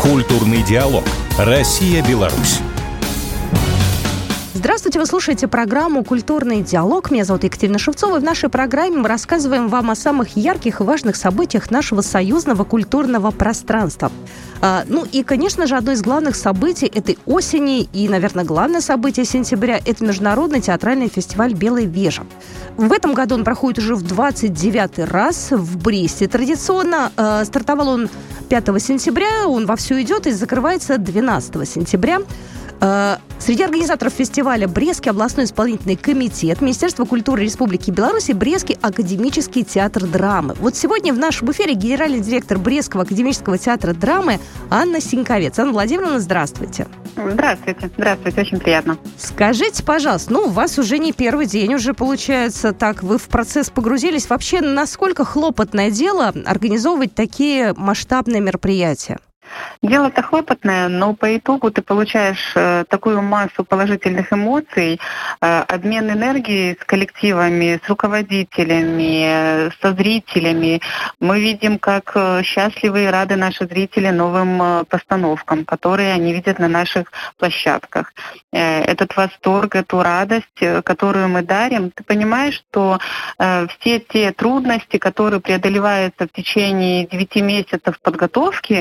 Культурный диалог. Россия-Беларусь. Здравствуйте, вы слушаете программу «Культурный диалог». Меня зовут Екатерина Шевцова. И в нашей программе мы рассказываем вам о самых ярких и важных событиях нашего союзного культурного пространства. И, конечно же, одно из главных событий этой осени и, наверное, главное событие сентября – это Международный театральный фестиваль «Белая вежа». В этом году он проходит уже в 29-й раз в Бресте. Традиционно стартовал он 5 сентября, он вовсю идет и закрывается 12 сентября. Среди организаторов фестиваля Брестский областной исполнительный комитет, Министерство культуры Республики Беларусь и Брестский академический театр драмы. Вот сегодня в нашем эфире генеральный директор Брестского академического театра драмы Анна Синьковец. Анна Владимировна, здравствуйте. Здравствуйте, очень приятно. Скажите, пожалуйста, у вас уже не первый день, уже получается так, вы в процесс погрузились. Вообще, насколько хлопотное дело организовывать такие масштабные мероприятия? Дело-то хлопотное, но по итогу ты получаешь такую массу положительных эмоций, обмен энергией с коллективами, с руководителями, со зрителями. Мы видим, как счастливы и рады наши зрители новым постановкам, которые они видят на наших площадках. Этот восторг, эту радость, которую мы дарим, ты понимаешь, что все те трудности, которые преодолеваются в течение 9 месяцев подготовки,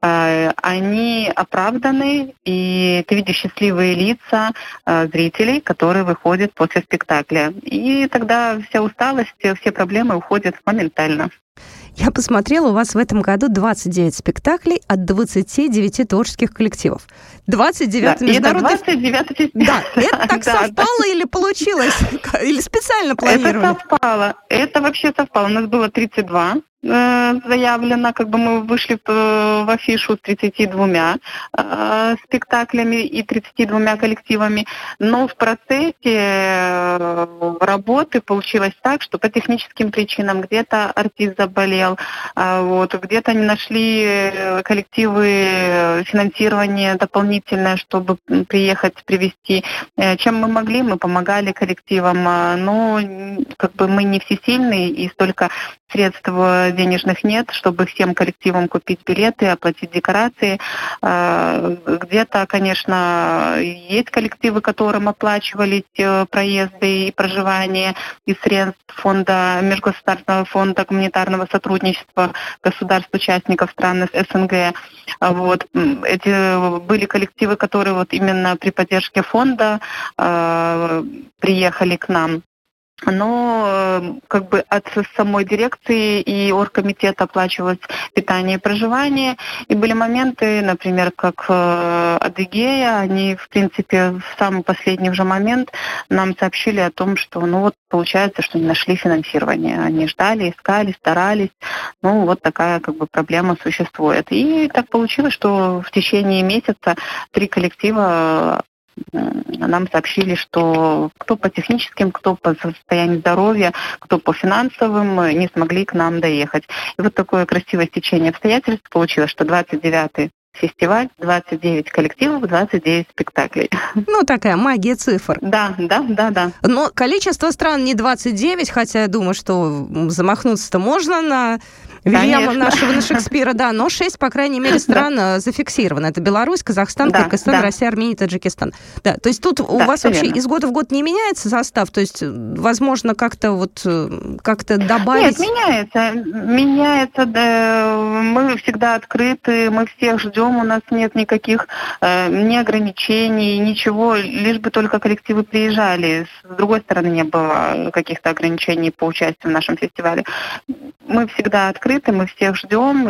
они оправданы, и ты видишь счастливые лица зрителей, которые выходят после спектакля. И тогда вся усталость, все проблемы уходят моментально. Я посмотрела, у вас в этом году 29 спектаклей от 29 творческих коллективов. 29 международных... Это 29... Да, это так совпало или получилось? Или специально планировали? Это совпало. Это вообще совпало. У нас было 32 заявлено, мы вышли в афишу с 32 спектаклями и 32 коллективами, но в процессе работы получилось так, что по техническим причинам где-то артист заболел, где-то не нашли коллективы финансирование дополнительное, чтобы приехать, привезти. Чем мы могли, мы помогали коллективам, но мы не всесильные, и столько средств денежных нет, чтобы всем коллективам купить билеты, оплатить декорации. Где-то, конечно, есть коллективы, которым оплачивались проезды и проживание из средств Межгосударственного фонда гуманитарного сотрудничества государств-участников стран СНГ. Эти были коллективы, которые именно при поддержке фонда приехали к нам. Но от самой дирекции и оргкомитета оплачивалось питание и проживание. И были моменты, например, как Адыгея, они, в принципе, в самый последний уже момент нам сообщили о том, что, получается, что не нашли финансирование. Они ждали, искали, старались. Такая, проблема существует. И так получилось, что в течение месяца 3 коллектива нам сообщили, что кто по техническим, кто по состоянию здоровья, кто по финансовым не смогли к нам доехать. И такое красивое стечение обстоятельств получилось, что 29-й фестиваль, 29 коллективов, 29 спектаклей. Такая магия цифр. Да. Но количество стран не 29, хотя я думаю, что замахнуться-то можно на Вильяма нашего, на Шекспира, да, но 6, по крайней мере, стран зафиксировано. Это Беларусь, Казахстан, Кыргызстан, Россия, Армения, Таджикистан. Да, то есть тут у вас вообще из года в год не меняется состав? То есть, возможно, как-то добавить? Нет, меняется, да. Мы всегда открыты, мы всех ждем, у нас нет никаких ни ограничений, ничего, лишь бы только коллективы приезжали. С другой стороны, не было каких-то ограничений по участию в нашем фестивале. Мы всегда открыты, мы всех ждем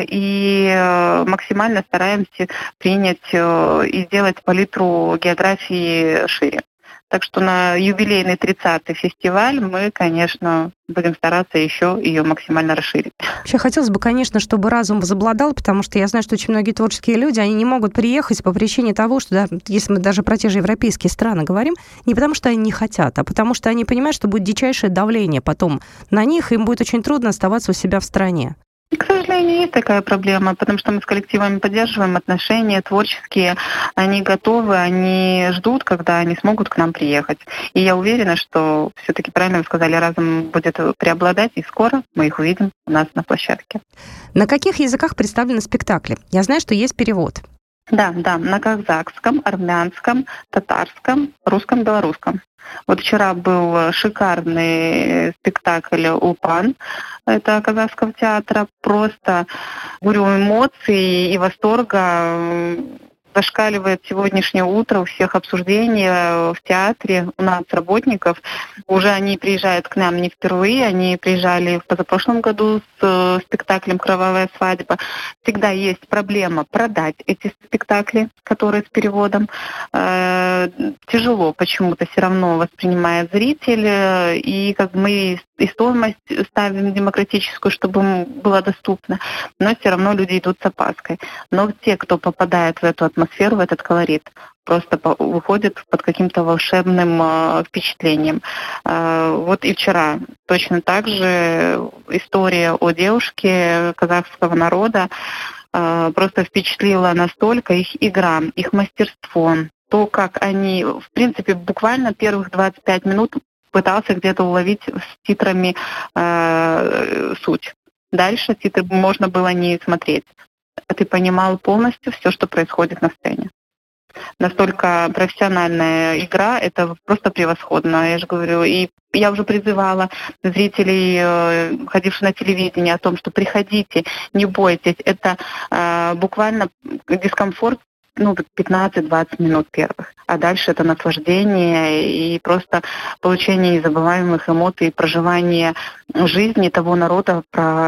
и максимально стараемся принять и сделать палитру географии шире. Так что на юбилейный 30-й фестиваль мы, конечно, будем стараться еще ее максимально расширить. Вообще хотелось бы, конечно, чтобы разум возобладал, потому что я знаю, что очень многие творческие люди, они не могут приехать по причине того, что, если мы даже про те же европейские страны говорим, не потому что они не хотят, а потому что они понимают, что будет дичайшее давление потом на них, им будет очень трудно оставаться у себя в стране. К сожалению, есть такая проблема, потому что мы с коллективами поддерживаем отношения творческие, они готовы, они ждут, когда они смогут к нам приехать. И я уверена, что все-таки, правильно вы сказали, разум будет преобладать, и скоро мы их увидим у нас на площадке. На каких языках представлены спектакли? Я знаю, что есть перевод. Да, на казахском, армянском, татарском, русском, белорусском. Вот вчера был шикарный спектакль «Улпан», это казахского театра. Просто, говорю, эмоций и восторга зашкаливает сегодняшнее утро у всех обсуждения в театре, у нас работников. Уже они приезжают к нам не впервые, они приезжали в позапрошлом году с спектаклем «Кровавая свадьба». Всегда есть проблема продать эти спектакли, которые с переводом. Тяжело почему-то все равно воспринимает зритель, и как мы и стоимость ставим демократическую, чтобы было доступно, но все равно люди идут с опаской. Но те, кто попадает в эту атмосферу, в этот колорит, просто выходят под каким-то волшебным впечатлением. Вот и вчера точно так же история о девушке казахского народа просто впечатлила настолько их игра, их мастерство, то, как они, в принципе, буквально первых 25 минут пытался где-то уловить с титрами суть. Дальше титры можно было не смотреть. Ты понимал полностью все, что происходит на сцене. Настолько профессиональная игра, это просто превосходно, я же говорю. И я уже призывала зрителей, ходивших на телевидение, о том, что приходите, не бойтесь. Это буквально дискомфорт, 15-20 минут первых. А дальше это наслаждение и просто получение незабываемых эмоций, проживание жизни того народа.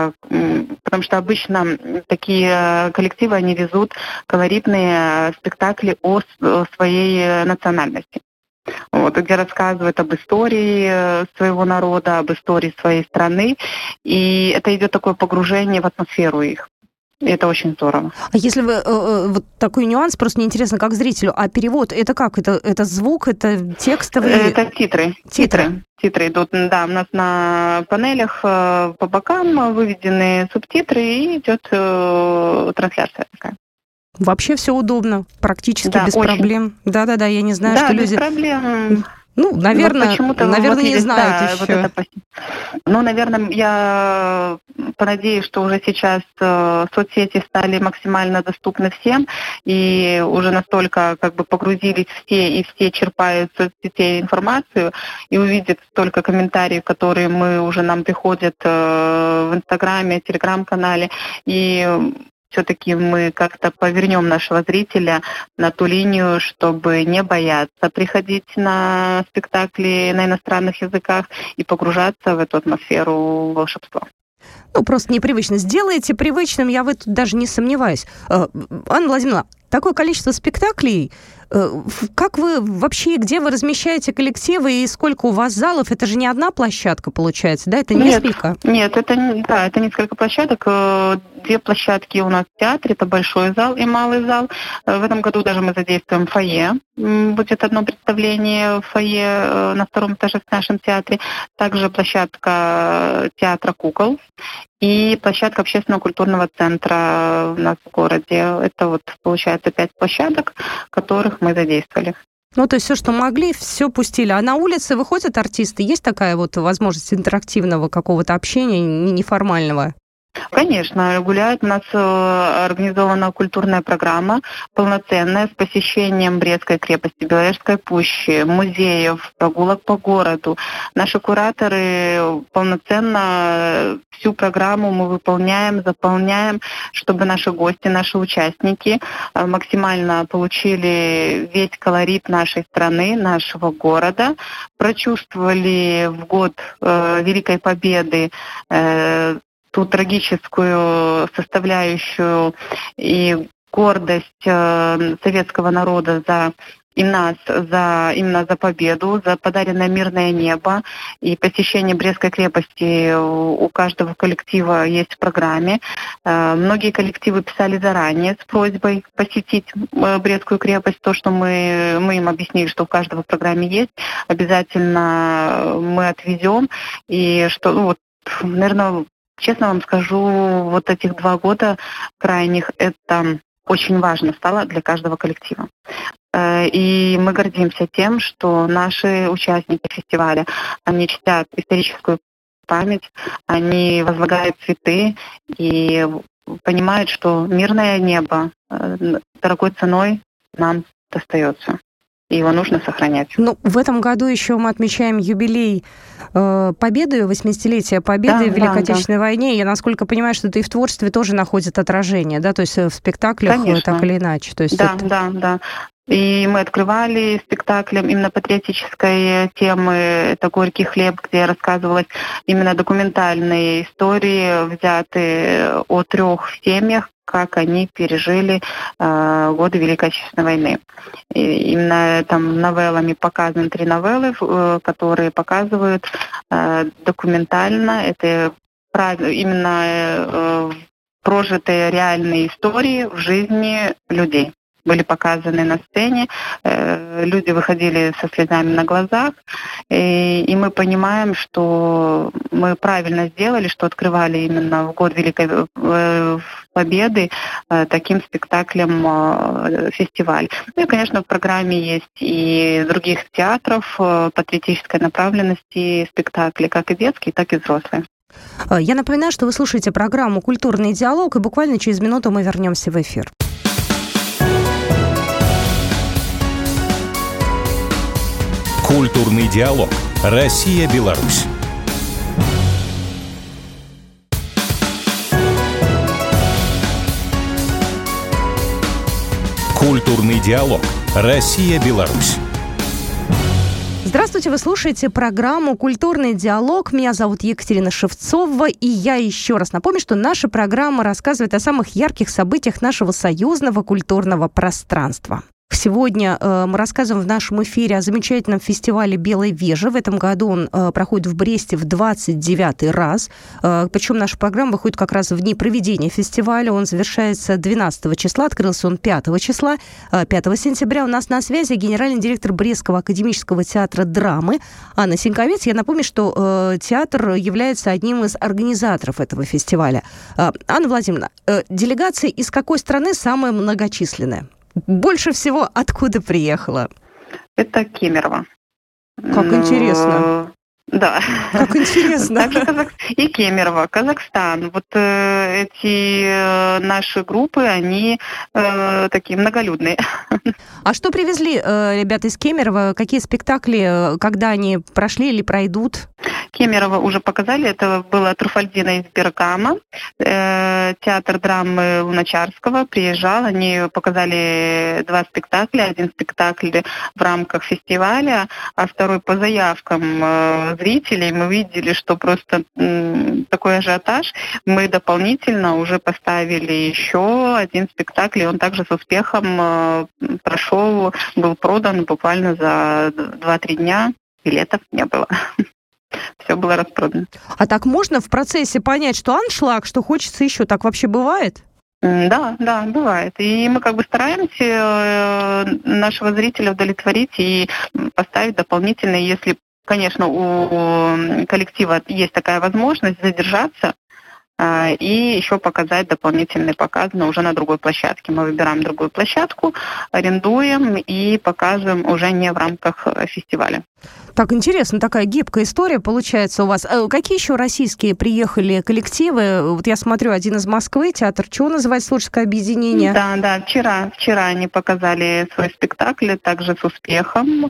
Потому что обычно такие коллективы, они везут колоритные спектакли о своей национальности. Вот, где рассказывают об истории своего народа, об истории своей страны. И это идет такое погружение в атмосферу их. И это очень здорово. А если вы вот такой нюанс, просто мне интересно, как зрителю, а перевод это как? Это звук, это текстовые? Это титры. Титры идут, да, у нас на панелях по бокам выведены субтитры и идет трансляция такая. Вообще все удобно, практически без очень. Проблем. Да, я не знаю, что люди... Да, без проблем. Наверное, не знают еще. Наверное, я понадеюсь, что уже сейчас соцсети стали максимально доступны всем, и уже настолько погрузились все, и все черпают из соцсетей информацию, и увидят столько комментариев, которые нам приходят в Инстаграме, Телеграм-канале, и все-таки мы как-то повернем нашего зрителя на ту линию, чтобы не бояться приходить на спектакли на иностранных языках и погружаться в эту атмосферу волшебства. Просто непривычно. Сделаете привычным, я в этом даже не сомневаюсь. Анна Владимировна, такое количество спектаклей, как вы вообще, где вы размещаете коллективы и сколько у вас залов? Это же не одна площадка, получается, да? Это несколько? Нет, это несколько площадок. 2 площадки у нас в театре, это большой зал и малый зал. В этом году даже мы задействуем фойе. Будет одно представление в фойе на 2-м этаже в нашем театре. Также площадка театра кукол и площадка общественного культурного центра у нас в городе. Это получается 5 площадок, которых мы задействовали. То есть все, что могли, все пустили. А на улице выходят артисты? Есть такая возможность интерактивного какого-то общения, неформального? Конечно, гуляет. У нас организована культурная программа полноценная с посещением Брестской крепости, Беловежской пущи, музеев, прогулок по городу. Наши кураторы полноценно всю программу мы выполняем, заполняем, чтобы наши гости, наши участники максимально получили весь колорит нашей страны, нашего города, прочувствовали в год Великой Победы ту трагическую составляющую и гордость советского народа именно за победу, за подаренное мирное небо. И посещение Брестской крепости у каждого коллектива есть в программе. Многие коллективы писали заранее с просьбой посетить Брестскую крепость. То, что мы им объяснили, что у каждого в программе есть, обязательно мы отвезем. И что, наверное, честно вам скажу, этих 2 года крайних, это очень важно стало для каждого коллектива. И мы гордимся тем, что наши участники фестиваля, они чтят историческую память, они возлагают цветы и понимают, что мирное небо дорогой ценой нам достается. И его нужно сохранять. Ну, в этом году еще мы отмечаем юбилей Победы, 80-летие Победы в Великой Отечественной войне. Я, насколько понимаю, что это и в творчестве тоже находит отражение, да, то есть в спектаклях, так или иначе. То есть да. И мы открывали спектаклем именно патриотической темы. Это «Горький хлеб», где рассказывалась именно документальные истории, взятые о 3 семьях, как они пережили годы Великой Отечественной войны. И именно там новеллами показаны 3 новеллы, которые показывают документально, это именно прожитые реальные истории в жизни людей. Были показаны на сцене, люди выходили со слезами на глазах, и мы понимаем, что мы правильно сделали, что открывали именно в год Великой Победы таким спектаклем фестиваль. Ну и, конечно, в программе есть и других театров патриотической направленности спектакли, как и детские, так и взрослые. Я напоминаю, что вы слушаете программу «Культурный диалог», и буквально через минуту мы вернемся в эфир. Культурный диалог. Россия-Беларусь. Культурный диалог. Россия-Беларусь. Здравствуйте, вы слушаете программу «Культурный диалог». Меня зовут Екатерина Шевцова, и я еще раз напомню, что наша программа рассказывает о самых ярких событиях нашего союзного культурного пространства. Сегодня мы рассказываем в нашем эфире о замечательном фестивале «Белой вежи». В этом году он проходит в Бресте в 29-й раз. Причем наша программа выходит как раз в дни проведения фестиваля. Он завершается 12 числа, открылся он 5 числа. 5 сентября у нас на связи генеральный директор Брестского академического театра драмы Анна Сеньковец. Я напомню, что театр является одним из организаторов этого фестиваля. Анна Владимировна, делегация из какой страны самая многочисленная? Больше всего откуда приехала? Это Кемерово. Как интересно. Да. Как интересно. Также и Кемерово, Казахстан. Вот эти наши группы, они такие многолюдные. А что привезли ребята из Кемерово? Какие спектакли, когда они прошли или пройдут? Кемерово уже показали. Это было Труфальдино из Бергама. Театр драмы Луначарского приезжал. Они показали 2 спектакля. Один спектакль в рамках фестиваля, а второй по заявкам зрителей. Мы видели, что просто такой ажиотаж. Мы дополнительно уже поставили еще один спектакль, и он также с успехом прошел, был продан буквально за 2-3 дня. Билетов не было. Все было распродано. А так можно в процессе понять, что аншлаг, что хочется еще? Так вообще бывает? Да, бывает. И мы как бы стараемся нашего зрителя удовлетворить и поставить дополнительно, если, конечно, у коллектива есть такая возможность задержаться и еще показать дополнительный показ, но уже на другой площадке. Мы выбираем другую площадку, арендуем и показываем уже не в рамках фестиваля. Так, интересно, такая гибкая история получается у вас. Какие еще российские приехали коллективы? Вот я смотрю, один из Москвы, театр чего называется, творческое объединение? Да, вчера они показали свой спектакль, также с успехом.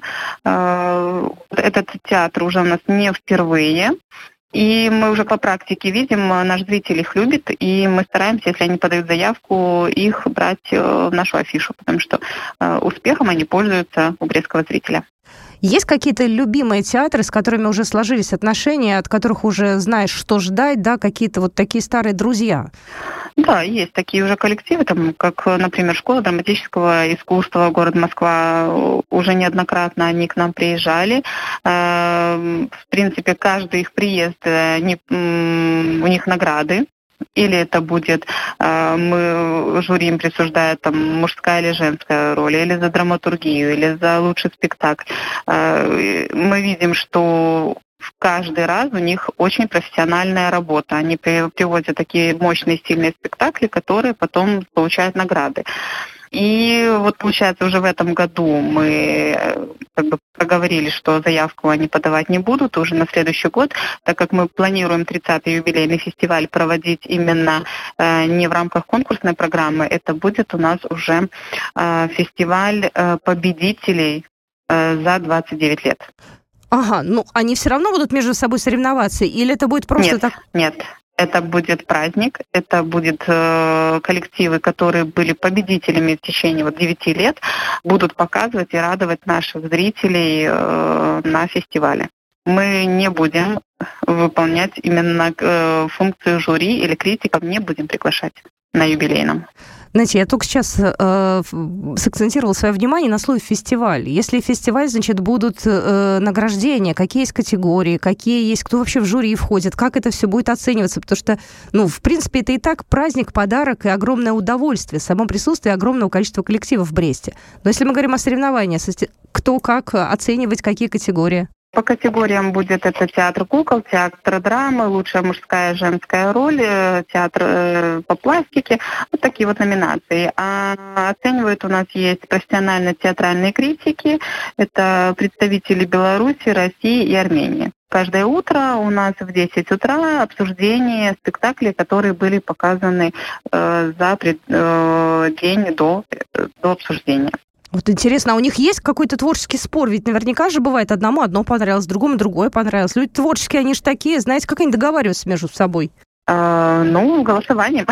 Этот театр уже у нас не впервые. И мы уже по практике видим, наш зритель их любит, и мы стараемся, если они подают заявку, их брать в нашу афишу, потому что успехом они пользуются у брестского зрителя. Есть какие-то любимые театры, с которыми уже сложились отношения, от которых уже знаешь, что ждать, да, какие-то вот такие старые друзья? Да, есть такие уже коллективы, там, как, например, Школа драматического искусства, город Москва, уже неоднократно они к нам приезжали. В принципе, каждый их приезд, у них награды. Или это будет, мы жюри им присуждают там мужская или женская роль, или за драматургию, или за лучший спектакль. Мы видим, что каждый раз у них очень профессиональная работа. Они приводят такие мощные, сильные спектакли, которые потом получают награды. И вот, получается, уже в этом году мы как бы проговорили, что заявку они подавать не будут уже на следующий год, так как мы планируем 30-й юбилейный фестиваль проводить именно не в рамках конкурсной программы, это будет у нас уже фестиваль победителей за 29 лет. Ага, ну они все равно будут между собой соревноваться, или это будет просто так? Нет. Это будет праздник, это будут коллективы, которые были победителями в течение 9 лет, будут показывать и радовать наших зрителей на фестивале. Мы не будем выполнять именно функцию жюри или критиков, не будем приглашать на юбилейном. Знаете, я только сейчас сакцентировала свое внимание на слове «фестиваль». Если фестиваль, значит, будут награждения, какие есть категории, какие есть, кто вообще в жюри входит, как это все будет оцениваться, потому что, в принципе, это и так праздник, подарок и огромное удовольствие, само присутствие огромного количества коллективов в Бресте. Но если мы говорим о соревнованиях, кто как оценивать, какие категории? По категориям будет это театр кукол, театр драмы, лучшая мужская и женская роль, театр по пластике, вот такие вот номинации. А оценивают у нас есть профессиональные театральные критики, это представители Беларуси, России и Армении. Каждое утро у нас в 10 утра обсуждение спектаклей, которые были показаны за день до обсуждения. Вот интересно, а у них есть какой-то творческий спор? Ведь наверняка же бывает, одному одно понравилось, другому другое понравилось. Люди творческие, они же такие, знаете, как они договариваются между собой? Голосованием.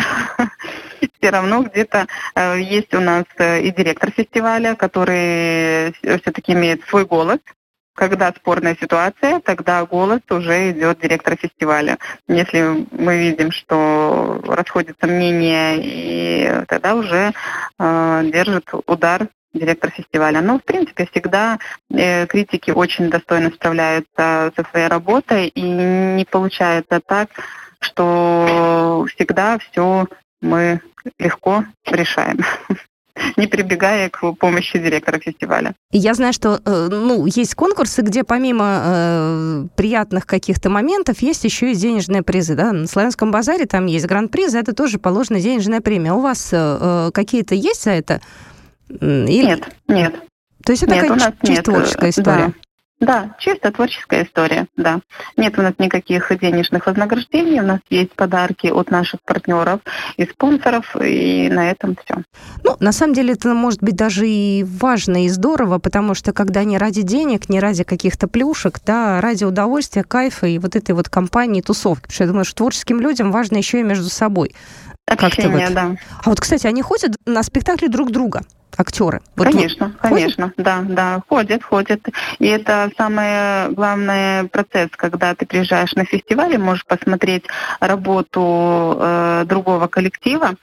Все равно где-то есть у нас и директор фестиваля, который все-таки имеет свой голос. Когда спорная ситуация, тогда голос уже идет директора фестиваля. Если мы видим, что расходятся мнения, и тогда уже держит удар директор фестиваля. Но, в принципе, всегда критики очень достойно справляются со своей работой, и не получается так, что всегда все мы легко решаем, не прибегая к помощи директора фестиваля. Я знаю, что есть конкурсы, где помимо приятных каких-то моментов есть еще и денежные призы. Да? На Славянском базаре там есть гран-при, за это тоже положена денежная премия. У вас какие-то есть за это? Нет. То есть это такая чисто творческая история? Да, чисто творческая история, да. Нет у нас никаких денежных вознаграждений, у нас есть подарки от наших партнеров и спонсоров, и на этом все. На самом деле это может быть даже и важно, и здорово, потому что когда не ради денег, не ради каких-то плюшек, да, ради удовольствия, кайфа и вот этой вот компании, тусовки. Потому что я думаю, что творческим людям важно еще и между собой. Общение, да. А вот, кстати, они ходят на спектакли друг друга? Актеры. Конечно, да, ходят. И это самый главный процесс, когда ты приезжаешь на фестиваль, можешь посмотреть работу другого коллектива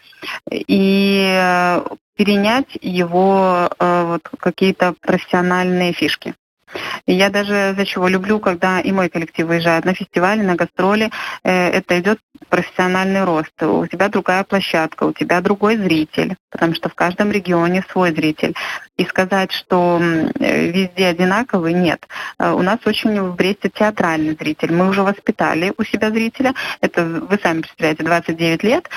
и перенять его какие-то профессиональные фишки. И я даже за чего люблю, когда и мой коллектив выезжает на фестивали, на гастроли, это идет профессиональный рост. У тебя другая площадка, у тебя другой зритель, потому что в каждом регионе свой зритель. И сказать, что везде одинаковый, нет. У нас очень в Бресте театральный зритель. Мы уже воспитали у себя зрителя. Это, вы сами представляете, 29 лет.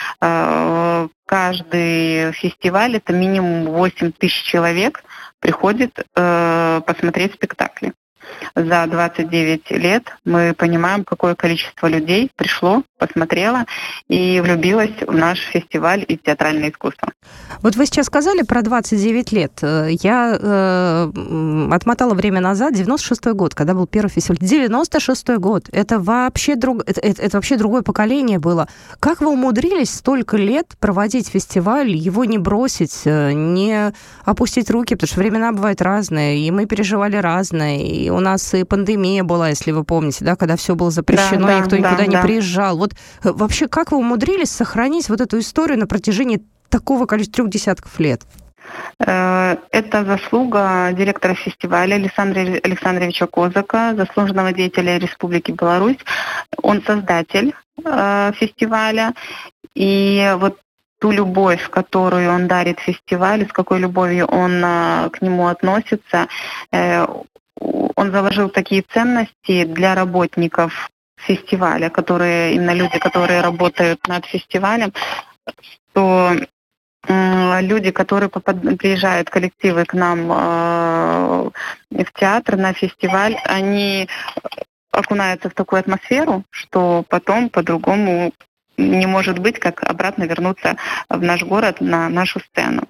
Каждый фестиваль, это минимум 8 тысяч человек, приходит посмотреть спектакли. За 29 лет мы понимаем, какое количество людей пришло, посмотрело и влюбилось в наш фестиваль и театральное искусство. Вот вы сейчас сказали про 29 лет. Я отмотала время назад, 96-й год, когда был первый фестиваль. 96-й год. Это вообще другое поколение было. Как вы умудрились столько лет проводить фестиваль, его не бросить, не опустить руки, потому что времена бывают разные, и мы переживали разное, и у нас и пандемия была, если вы помните, да, когда все было запрещено, никто никуда не приезжал. Вот вообще, как вы умудрились сохранить вот эту историю на протяжении такого количества 3 десятков лет? Это заслуга директора фестиваля Александра Александровича Козака, заслуженного деятеля Республики Беларусь. Он создатель фестиваля. И вот ту любовь, которую он дарит фестивалю, с какой любовью он к нему относится, он заложил такие ценности для работников фестиваля, именно люди, которые работают над фестивалем, что люди, которые приезжают, коллективы к нам в театр, на фестиваль, они окунаются в такую атмосферу, что потом по-другому не может быть, как обратно вернуться в наш город, на нашу сцену.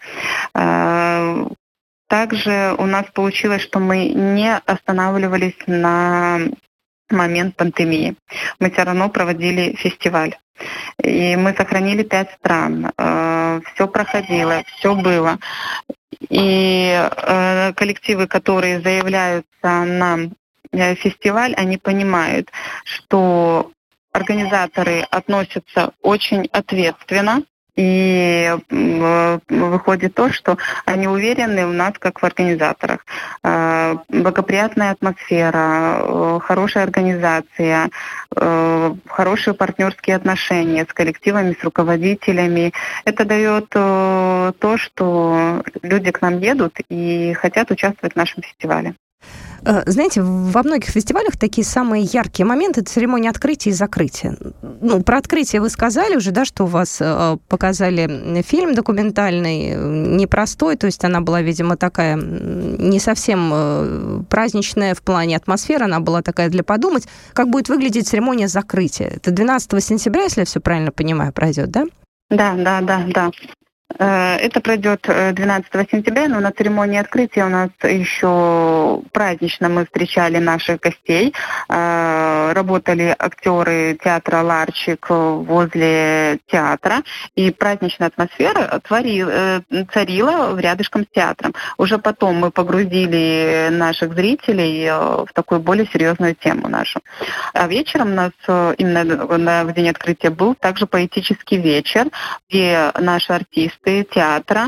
Также у нас получилось, что мы не останавливались на момент пандемии. Мы все равно проводили фестиваль. И мы сохранили 5 стран. Все проходило, все было. И коллективы, которые заявляются на фестиваль, они понимают, что организаторы относятся очень ответственно. И выходит то, что они уверены у нас как в организаторах. Благоприятная атмосфера, хорошая организация, хорошие партнерские отношения с коллективами, с руководителями. Это дает то, что люди к нам едут и хотят участвовать в нашем фестивале. Знаете, во многих фестивалях такие самые яркие моменты – это церемония открытия и закрытия. Ну, про открытие вы сказали уже, да, что у вас показали фильм документальный, непростой, то есть она была, видимо, такая не совсем праздничная в плане атмосферы, она была такая для подумать. Как будет выглядеть церемония закрытия? Это 12 сентября, если я все правильно понимаю, пройдет, да? Да. Это пройдет 12 сентября, но на церемонии открытия у нас еще празднично мы встречали наших гостей. Работали актеры театра «Ларчик» возле театра, и праздничная атмосфера царила рядышком с театром. Уже потом мы погрузили наших зрителей в такую более серьезную тему нашу. А вечером у нас именно в день открытия был также поэтический вечер, где наши артисты театра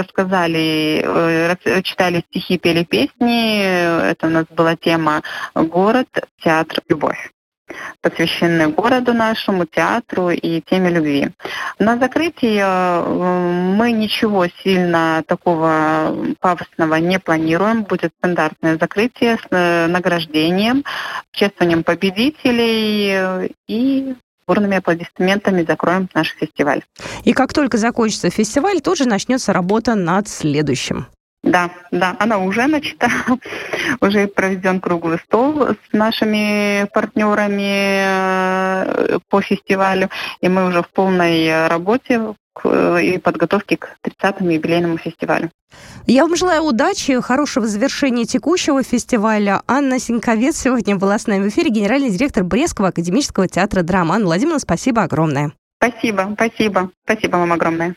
читали стихи, пели песни. Это у нас была тема «Город, театр, любовь», посвященные городу нашему, театру и теме любви. На закрытии мы ничего сильно такого пафосного не планируем. Будет стандартное закрытие с награждением, чествованием победителей и бурными аплодисментами закроем наш фестиваль. И как только закончится фестиваль, тут же начнется работа над следующим. Да, она уже начата, уже проведен круглый стол с нашими партнерами по фестивалю, и мы уже в полной работе и подготовке к 30-му юбилейному фестивалю. Я вам желаю удачи, хорошего завершения текущего фестиваля. Анна Сеньковец сегодня была с нами в эфире, генеральный директор Брестского академического театра драмы. Анна Владимировна, спасибо огромное. Спасибо вам огромное.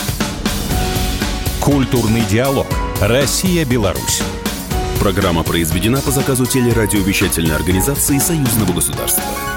Культурный диалог. Россия-Беларусь. Программа произведена по заказу телерадиовещательной организации Союзного государства.